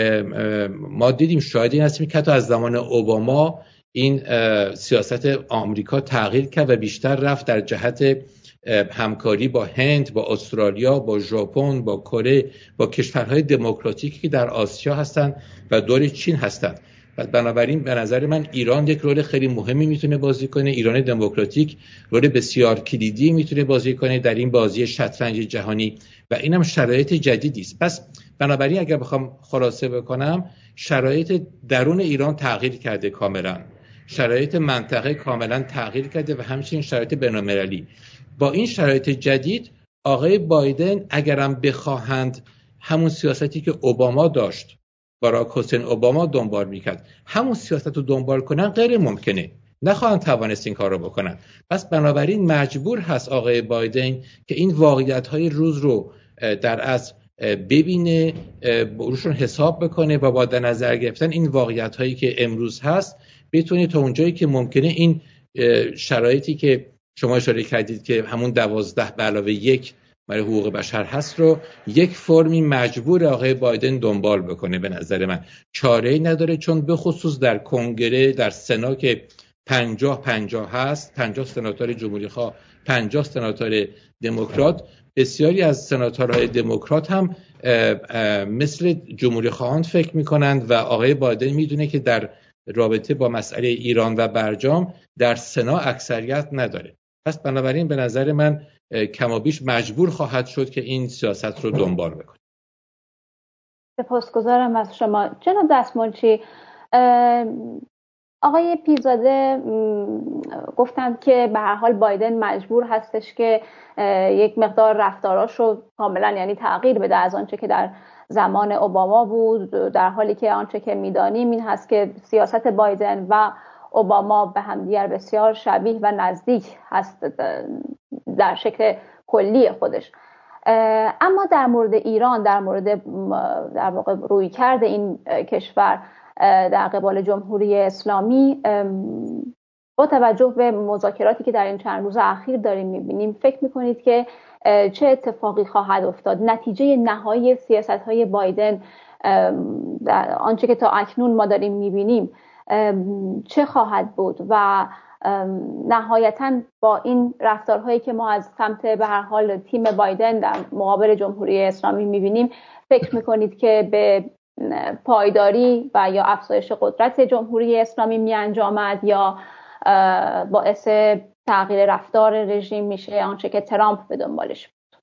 ما دیدیم شاهد این هستیم که حتی از زمان اوباما این سیاست آمریکا تغییر کرد و بیشتر رفت در جهت همکاری با هند، با استرالیا، با ژاپن، با کره، با کشورهای دموکراتیکی که در آسیا هستند و دور چین هستند. و بنابراین به نظر من ایران یک رول خیلی مهمی میتونه بازی کنه. ایران دموکراتیک رول بسیار کلیدی میتونه بازی کنه در این بازی شطرنج جهانی و اینم شرایط جدیدی است. پس بنابراین اگر بخوام خلاصه بکنم، شرایط درون ایران تغییر کرده کاملا، شرایط منطقه کاملا تغییر کرده و همچنین شرایط بین‌المللی. با این شرایط جدید آقای بایدن اگرم بخواهند همون سیاستی که اوباما داشت، باراک حسین اوباما دنبال میکرد، همون سیاست رو دنبال کنن غیر ممکنه، نخواهند توانست این کار رو بکنن. پس بنابراین مجبور هست آقای بایدن که این واقعیت‌های روز رو در اصل ببینه، روشون حساب بکنه و با در نظر گرفتن این واقعیت‌هایی که امروز هست بتونه تا اونجایی که ممکنه این شرایطی که شما اشاره کردید که همون 12+1 برای حقوق بشر هست رو یک فرمی مجبور آقای بایدن دنبال بکنه. به نظر من چاره‌ای نداره، چون به خصوص در کنگره، در سنا که 50-50 هست، 50 سناتور جمهوری‌خواه، 50 سناتور دموکرات، بسیاری از سناتورهای دموکرات هم مثل جمهوری‌خواهان فکر می‌کنند و آقای بایدن می‌دونه که در رابطه با مسئله ایران و برجام در سنا اکثریت نداره. پس بنابراین به نظر من کمابیش مجبور خواهد شد که این سیاست رو دنبال بکنه. سپاسگزارم از شما جناب دستمالچی. آقای پیرزاده گفتند که به هر حال بایدن مجبور هستش که یک مقدار رفتاراش رو کاملا یعنی تغییر بده از آنچه که در زمان اوباما بود، در حالی که آنچه که می‌دانیم این هست که سیاست بایدن و اوباما به همدیگر بسیار شبیه و نزدیک هست در شکل کلی خودش. اما در مورد ایران، در مورد در واقع رویکرد این کشور در قبال جمهوری اسلامی، با توجه به مذاکراتی که در این چند روز اخیر داریم می‌بینیم، فکر می‌کنید که چه اتفاقی خواهد افتاد؟ نتیجه نهایی سیاست‌های بایدن، آنچه که تا اکنون ما داریم می‌بینیم، چه خواهد بود و نهایتاً با این رفتارهایی که ما از سمت به هر حال تیم بایدن در مقابل جمهوری اسلامی می‌بینیم، فکر می‌کنید که به پایداری و یا افزایش قدرت جمهوری اسلامی می‌انجامد یا باعث تغییر رفتار رژیم میشه، آنچه که ترامپ به دنبالش بود؟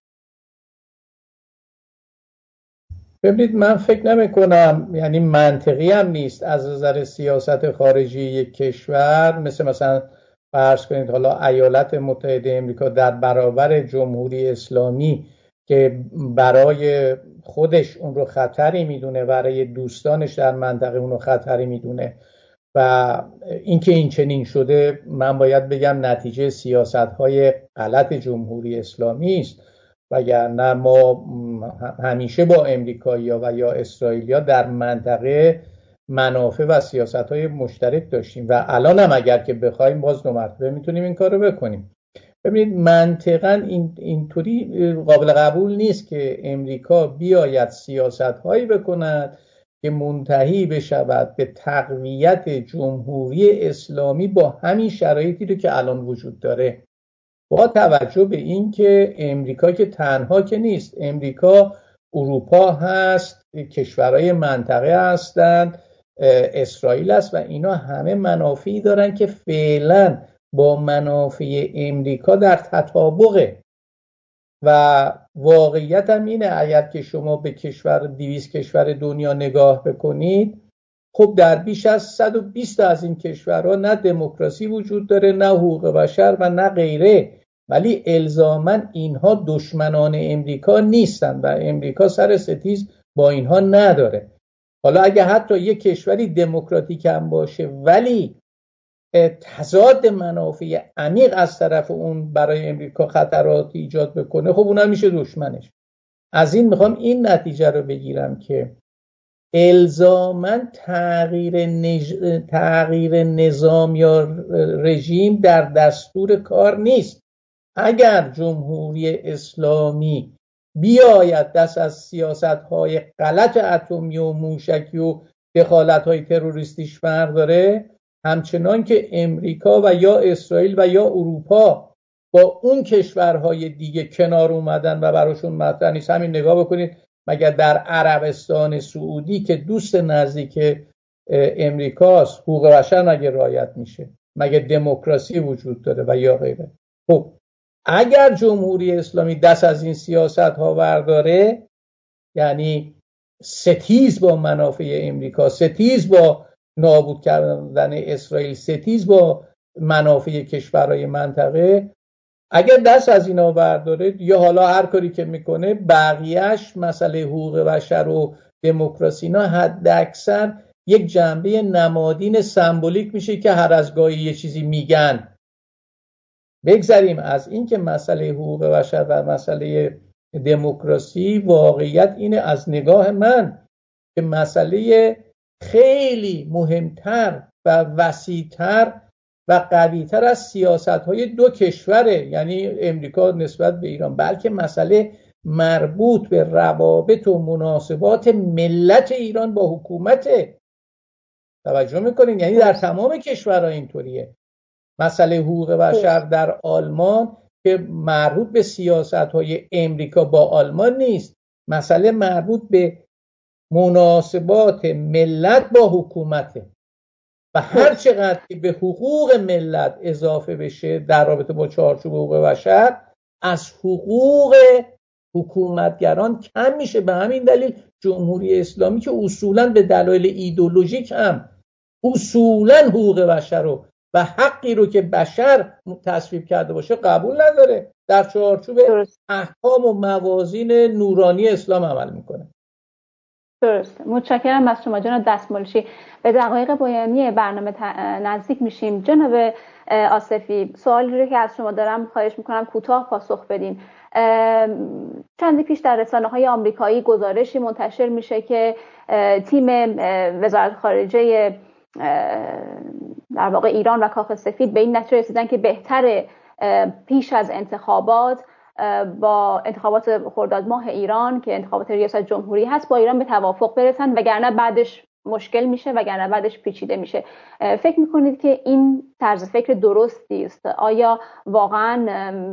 ببینید، من فکر نمی‌کنم، یعنی منطقی هم نیست از نظر سیاست خارجی یک کشور مثلا فرض کنید حالا ایالات متحده آمریکا در برابر جمهوری اسلامی که برای خودش اون رو خطری میدونه، برای دوستانش در منطقه اون رو خطری میدونه و اینکه این چنین شده، من باید بگم نتیجه سیاست‌های غلط جمهوری اسلامی است. وگرنه ما همیشه با امریکایی‌ها و یا اسرائیلیا در منطقه منافع و سیاست‌های مشترک داشتیم و الان هم اگر که بخوایم باز دو مرتبه میتونیم این کارو بکنیم. ببینید، منطقاً اینطوری قابل قبول نیست که امریکا بیاید سیاست‌هایی بکند که منتهی بشود به تقویت جمهوری اسلامی با همین شرایطی رو که الان وجود داره، با توجه به این که امریکا که تنها که نیست، امریکا اروپا هست، کشورهای منطقه هستند، اسرائیل است و اینا همه منافعی دارن که فعلا با منافع امریکا در تطابقه و واقعیت هم اینه. اگر که شما به 200 کشور دنیا نگاه بکنید، خب در بیش از 120 از این کشورها نه دموکراسی وجود داره، نه حقوق بشر و نه غیره، ولی الزاماً اینها دشمنان امریکا نیستن و امریکا سر ستیز با اینها نداره. حالا اگه حتی یک کشوری دموکراتیک هم باشه ولی تضاد منافع عمیق از طرف اون برای امریکا خطرات ایجاد بکنه، خب اونم میشه دشمنش. از این میخوام این نتیجه رو بگیرم که الزاماً تغییر نظام یا رژیم در دستور کار نیست. اگر جمهوری اسلامی بیاید دست از سیاست‌های غلط اتمی و موشکی و دخالت‌های تروریستیش برداره، همچنان که امریکا و یا اسرائیل و یا اروپا با اون کشورهای دیگه کنار اومدن و براشون مطرح نیست. همین نگاه بکنید، مگر در عربستان سعودی که دوست نزدیک امریکاست حقوق بشر مگه رعایت میشه؟ مگه دموکراسی وجود داره و یا غیره؟ خب اگر جمهوری اسلامی دست از این سیاست ها برداره، یعنی ستیز با منافع امریکا، ستیز با نابود کردن اسرائیل، ستیز با منافع کشورهای منطقه، اگر دست از اینا برداره یا حالا هر کاری که میکنه بقیهش مسئله حقوق بشر و دموکراسی اینا حد اکثر یک جنبه نمادین سمبولیک میشه که هر از گاهی یه چیزی میگن. بگذاریم از این که مسئله حقوق بشر و مسئله دموکراسی، واقعیت اینه از نگاه من که مسئله خیلی مهمتر و وسیع‌تر و قوی‌تر از سیاست‌های دو کشوره، یعنی امریکا نسبت به ایران، بلکه مسئله مربوط به روابط و مناسبات ملت ایران با حکومت. توجه میکنین؟ یعنی در تمام کشورها اینطوریه. مسئله حقوق بشر در آلمان که مربوط به سیاست‌های امریکا با آلمان نیست، مسئله مربوط به مناسبات ملت با حکومته و هر چقدر به حقوق ملت اضافه بشه در رابطه با چارچوب حقوق بشر، از حقوق حکومتگران کم میشه. به همین دلیل جمهوری اسلامی که اصولاً به دلایل ایدئولوژیک هم اصولاً حقوق بشر رو و حقی رو که بشر تصویب کرده باشه قبول نداره، در چارچوب احکام و موازین نورانی اسلام عمل میکنه. درست. متشکرم از شما جناب دستمالچی. به دقایق پایانی برنامه نزدیک میشیم. جناب آصفی، سوالی رو که از شما دارم خواهش میکنم کوتاه پاسخ بدین. چندی پیش در رسانه‌های آمریکایی گزارشی منتشر میشه که تیم وزارت خارجه در واقع ایران و کاخ سفید به این نتیجه رسیدن که بهتره پیش از انتخابات، با انتخابات خرداد ماه ایران که انتخابات ریاست جمهوری هست، با ایران به توافق برسن، وگرنه بعدش مشکل میشه، وگرنه بعدش پیچیده میشه. فکر میکنید که این طرز فکر درستی است؟ آیا واقعا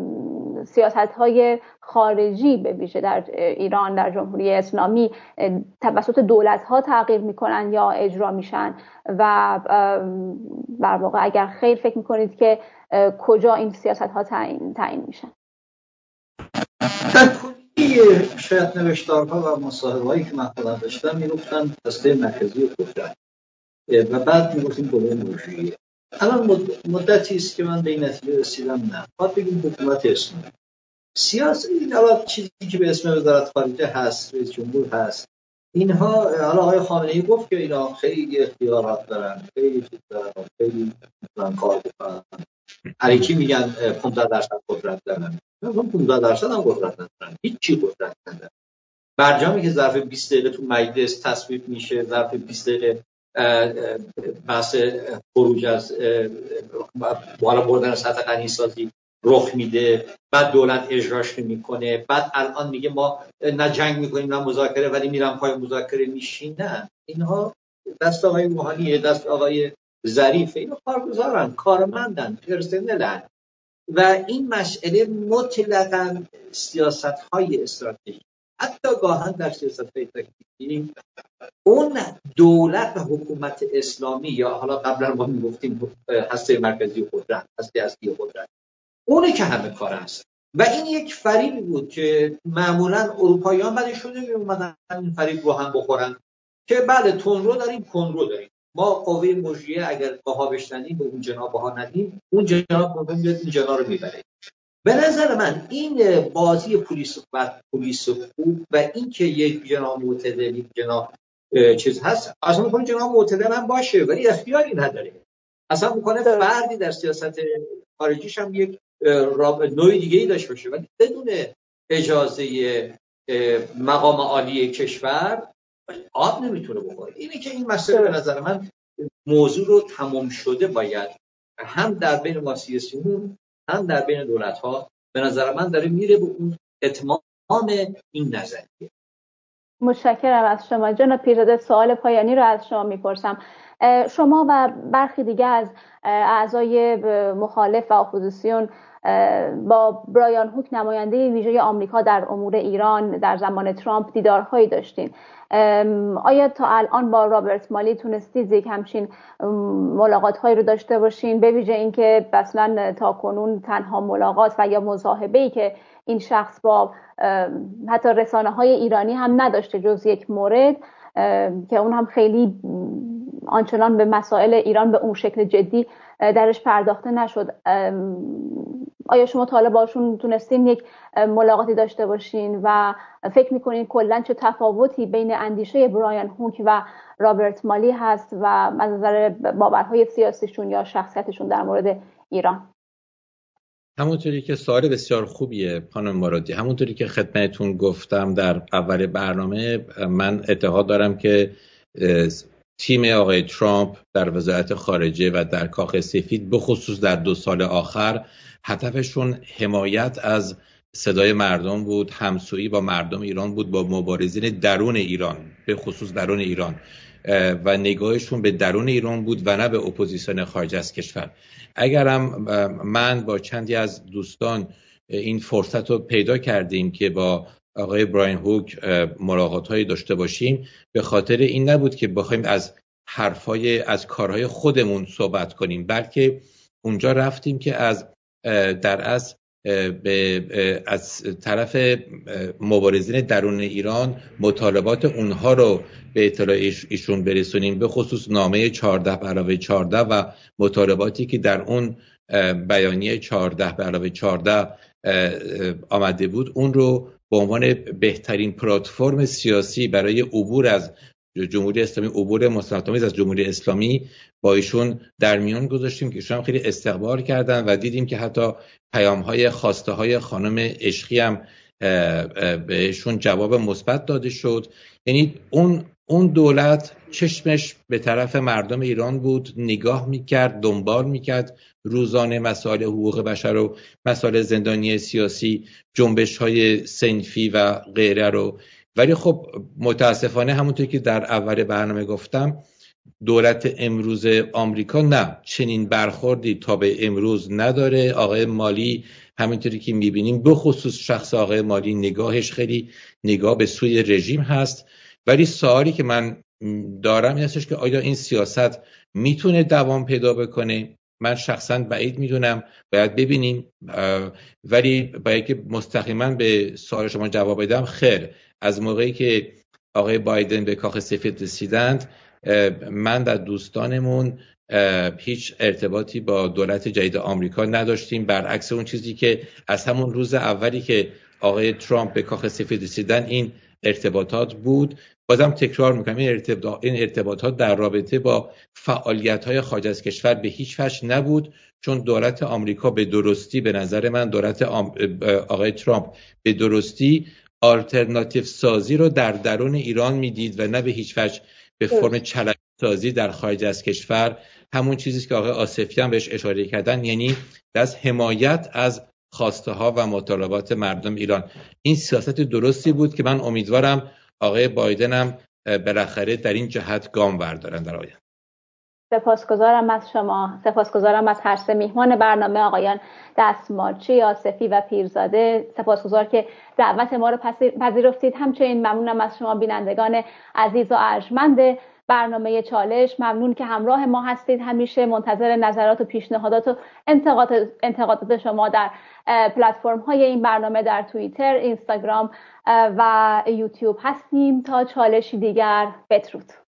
سیاست‌های خارجی به ویژه در ایران، در جمهوری اسلامی، توسط دولت‌ها تغییر میکنن یا اجرا میشن؟ و در واقع اگر خیر فکر میکنید که کجا این سیاست‌ها تعیین میشن؟ در کلی شاید نوشتارها و مصاحبه‌هایی که من خودم داشتم میگفتن هسته مرکزی قدرت و بعد میگفتیم دوله مجریه. الان مدتی است که من به این نتیجه رسیدم نه، باید بگیم حکومت اسلامی. سیاست این الان چیزی که به اسم وزارت خارجه هست، رئیس جمهور هست، اینها حالا آقای خامنه‌ای گفت که اینا خیلی اختیارات دارن، خیلی کار بکنن. علیکی میگن 15% قدرت دارن. 15% هم قدرت ندارن، هیچی قدرت ندارن. برجامی که ظرف 20 دقیقه تو مجلس تصویب میشه، ظرف 20 دقیقه بحث خروج از بالا بردن سطح غنیسازی رخ میده، بعد دولت اجراش نمیکنه، بعد الان میگه ما نه جنگ میکنیم نه مذاکره، ولی میرم پای مذاکره میشینن. اینها دست آقای روحانی، دست آقای ظریف، اینا کارگزارن، کارمندن، پرسنلن و این مسئله مطلقاً سیاست‌های استراتژیک، حتی گاهن در سیاست‌های تاکتیکی اون دولت و حکومت اسلامی یا حالا قبلا ما میگفتیم هسته مرکزی قدرت، هسته اصلی قدرت، اونه که همه کار است. و این یک فریبی بود که معمولا اروپاییان بعدشون میومدن این فریب رو هم بخورن که بله تندرو داریم کنرو داریم، ما قوه مجریه اگر باها بشنیم به اون جناب باها ندیم، اون جناب میاد این جناب رو میبره. به نظر من این بازی پلیس خوب و این که یک جناب معتدل، یک جناب چیز هست، اصلا میکنه جناب معتدل هم باشه ولی اختیاری نداره، اصلا میکنه فردی در سیاست خارجیش هم یک نوع دیگه ای داشته باشه ولی بدون اجازه مقام عالی کشور آب نمیتونه بخوره. اینه که این مسئله به نظر من موضوع رو تمام شده باید هم در بین ما سیاسیون هم در بین دولت ها به نظر من داره میره به اون اتمام این نظریه. متشکرم از شما جناب پیرزاده. سوال پایانی رو از شما میپرسم. شما و برخی دیگه از اعضای مخالف و اپوزیسیون با برایان هوک نماینده ویژه آمریکا در امور ایران در زمان ترامپ دیدارهایی داشتین. آیا تا الان با رابرت مالی تونستید یک همچین ملاقات‌هایی رو داشته باشین، به ویژه اینکه اصلا تا کنون تنها ملاقات و یا مصاحبه‌ای که این شخص با حتی رسانه‌های ایرانی هم نداشته جز یک مورد که اون هم خیلی آنچنان به مسائل ایران به اون شکل جدی درش پرداخته نشد. آیا شما تا حالا باشون تونستین یک ملاقاتی داشته باشین و فکر میکنین کلاً چه تفاوتی بین اندیشه برایان هوک و رابرت مالی هست و از نظر باورهای سیاسیشون یا شخصیتشون در مورد ایران؟ همونطوری که سوال بسیار خوبیه خانم مرادی، همونطوری که خدمتتون گفتم در اول برنامه، من اعتقاد دارم که تیم آقای ترامپ در وزارت خارجه و در کاخ سفید به خصوص در 2 سال آخر هدفشون حمایت از صدای مردم بود، همسویی با مردم ایران بود، با مبارزین درون ایران، به خصوص درون ایران، و نگاهشون به درون ایران بود و نه به اپوزیسیون خارج از کشور. اگرم من با چندی از دوستان این فرصت رو پیدا کردیم که با آقای برایان هوک ملاقات‌هایی داشته باشیم، به خاطر این نبود که بخوایم از کارهای خودمون صحبت کنیم، بلکه اونجا رفتیم که از طرف مبارزین درون ایران مطالبات اونها رو به اطلاع ایشون برسونیم، به خصوص نامه 14/14 و مطالباتی که در اون بیانیه 14/14 آمده بود، اون رو به عنوان بهترین پلتفرم سیاسی برای عبور از جمهوری اسلامی، عبور مصالحت‌آمیز از جمهوری اسلامی با ایشون در میان گذاشتیم که ایشون خیلی استقبال کردن و دیدیم که حتی پیام‌های خواسته‌های خانم عشقی هم بهشون جواب مثبت داده شد. یعنی اون دولت چشمش به طرف مردم ایران بود، نگاه میکرد، دنبال میکرد روزانه مسائل حقوق بشر و مسائل زندانی سیاسی، جنبش‌های صنفی و غیره رو. ولی خب متاسفانه همونطور که در اول برنامه گفتم، دولت امروز آمریکا نه چنین برخوردی تا به امروز نداره. آقای مالی همونطوری که میبینیم، به خصوص شخص آقای مالی، نگاهش خیلی نگاه به سوی رژیم هست. ولی سوالی که من دارم این هستش که آیا این سیاست میتونه دوام پیدا بکنه؟ من شخصا بعید میدونم، باید ببینیم. ولی باید که مستقیما به سوال شما جواب بدم، خیر، از موقعی که آقای بایدن به کاخ سفید رسیدند، من و دوستانمون هیچ ارتباطی با دولت جدید آمریکا نداشتیم، برعکس اون چیزی که از همون روز اولی که آقای ترامپ به کاخ سفید رسیدن این ارتباطات بود. بازم تکرار میکنم، این ارتباطات در رابطه با فعالیت‌های خارج از کشور به هیچ وجه نبود، چون دولت آمریکا به درستی، به نظر من دولت آقای ترامپ به درستی آلترناتیو سازی رو در درون ایران میدید و نه به هیچ وجه به فرم چلک سازی در خارج از کشور. همون چیزی که آقای آصفی بهش اشاره کردن، یعنی از حمایت از خواسته ها و مطالبات مردم ایران. این سیاست درستی بود که من امیدوارم آقای بایدن هم بالاخره در این جهت گام بردارن در آینده. سپاسگزارم از شما، سپاسگزارم از هر سه میهمان برنامه، آقایان دستمالچی، آصفی و پیرزاده. سپاسگزار که دعوت ما رو پذیرفتید. همچنین ممنونم از شما بینندگان عزیز و ارجمند برنامه چالش. ممنون که همراه ما هستید. همیشه منتظر نظرات و پیشنهادات و انتقادات شما در پلتفرم های این برنامه در توییتر، اینستاگرام و یوتیوب هستیم. تا چالشی دیگر، بدرود.